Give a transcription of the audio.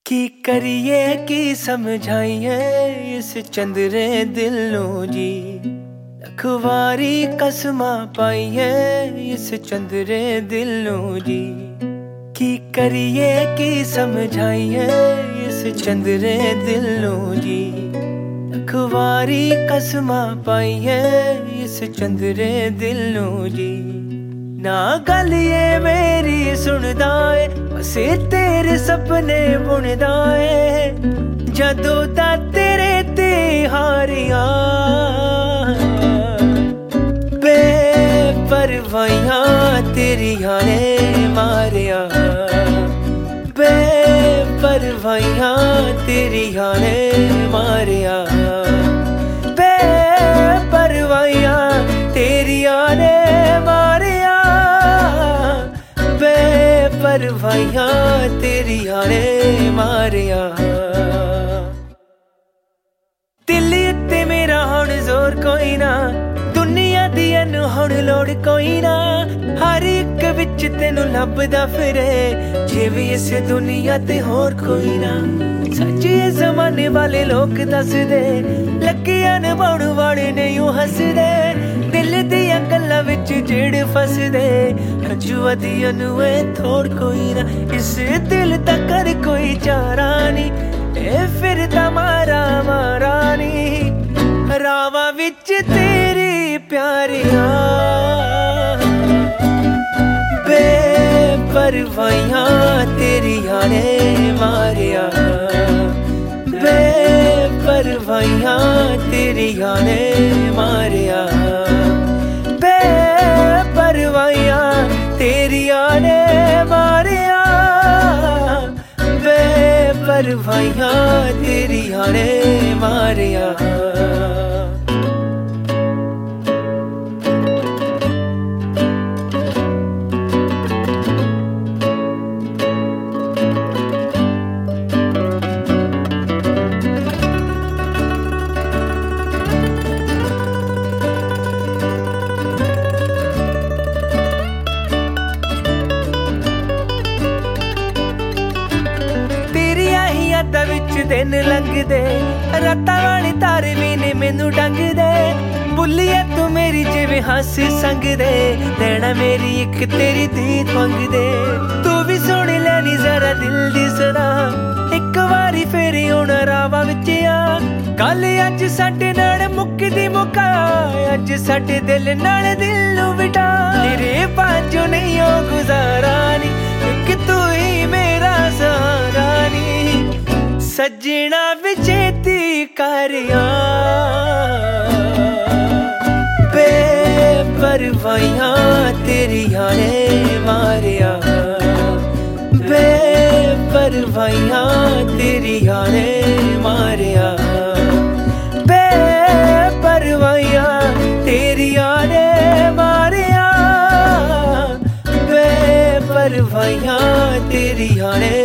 की करिए की समझाइए इस चंद्रे दिलों जी। अखबारी कसमा पाइए इस चंद्रे दिलों जी। की करिए की समझाइए इस चंद्रे दिलों जी। अखबारी कसमा पाइए इस चंद्रे दिलों जी। ना गल ये मेरी सुनदा है बस तेरे सपने बुनदा है। जदों दा तेरे ते हारिया बेपरवाहियां तेरियां ने मारिया। बेपरवाहियां तेरियां ने मारिया। बेपरवाहियां तेरियां ने मारिया। बेपरवाहियां तेरियां ने मारिया। दिल उत्ते मेरा हुण जोर कोई ना, दुनिया दी हुण लोड़ कोई ना। हर एक विच तेनू लभदा फिरे जे भी इस दुनिया ते होर कोई ना। सच्चे जमाने वाले लोग दसदे लगिया निभाउण वाले नहीं हसदे। दिल दियां गल्लां विच जेड़ फसदे हंझुआं नू थोड़ कोई ना। इस दिल दा कर कोई चारा नी फिरदा मारा मारा नी। रावां विच तेरी प्यारिया बेपरवाहियां तेरियां ने मारिया। बेपरवाहियां तेरियां ने मारिया। बेपरवाहियां तेरियां ने मारिया। बेपरवाहियां तेरियां ने मारिया। दिन लंघदे रातां वाली तारे भी ने मैनू डंगदे। बुलिया तू मेरी जिवें हंस संगदे नैना मेरी एक तेरी दीद मंगदे। तू भी सुन लैनी जरा दिल दी सलाह एक वारी फेरी हुण रावां विच आ। कल अज साडे नाल मुकदी मुका अज साडे दिल नाल दिल नू बिठा। तेरे बाजों नहीं हो गुजारा नी एक तू ही मेरा सहारा नी। सजना विचेती करिया बेपरवाहियां तेरियां ने मारिया। बेपरवाहियां तेरियां ने मारिया। बेपरवाहियां तेरियां ने मारिया। बेपरवाहियां तेरियां ने